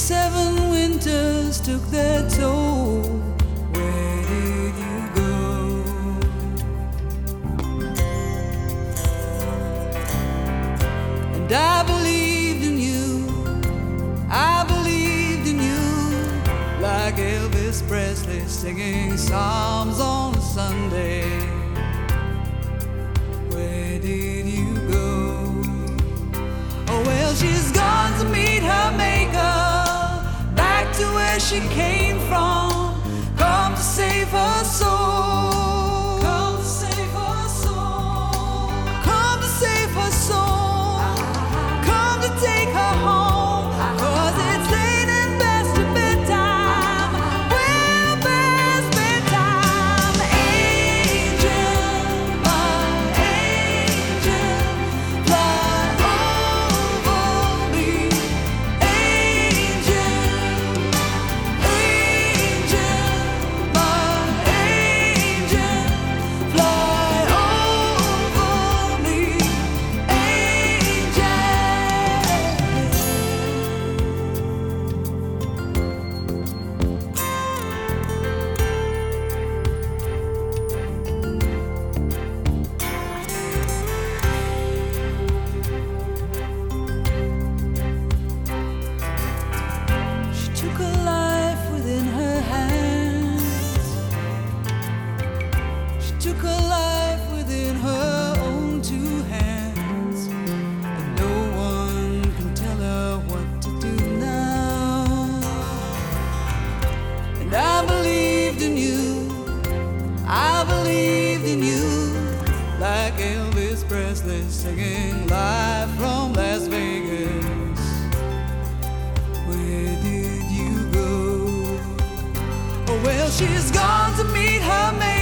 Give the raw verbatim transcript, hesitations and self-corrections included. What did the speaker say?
Seven winters took their toll. Where did you go? And I believed in you, I believed in you, like Elvis Presley singing psalms on a Sunday. Where did you go? Oh well, she's gone to meet her maker, back to where she came from, come to save her soul, come to save her soul, come to save her soul, come to take her home, 'cause it's late and past your bedtime, well past bedtime. Angel, my angel, fly over me. Angel, angel, my angel, fly over me. Angel. She took her life within her hands. She took her life within her own two hands. And no one can tell her what to do now. And I believed in you, I believed in you, like Elvis Presley singing live from Las Vegas. Where did you go? Oh well, she's gone to meet her mate.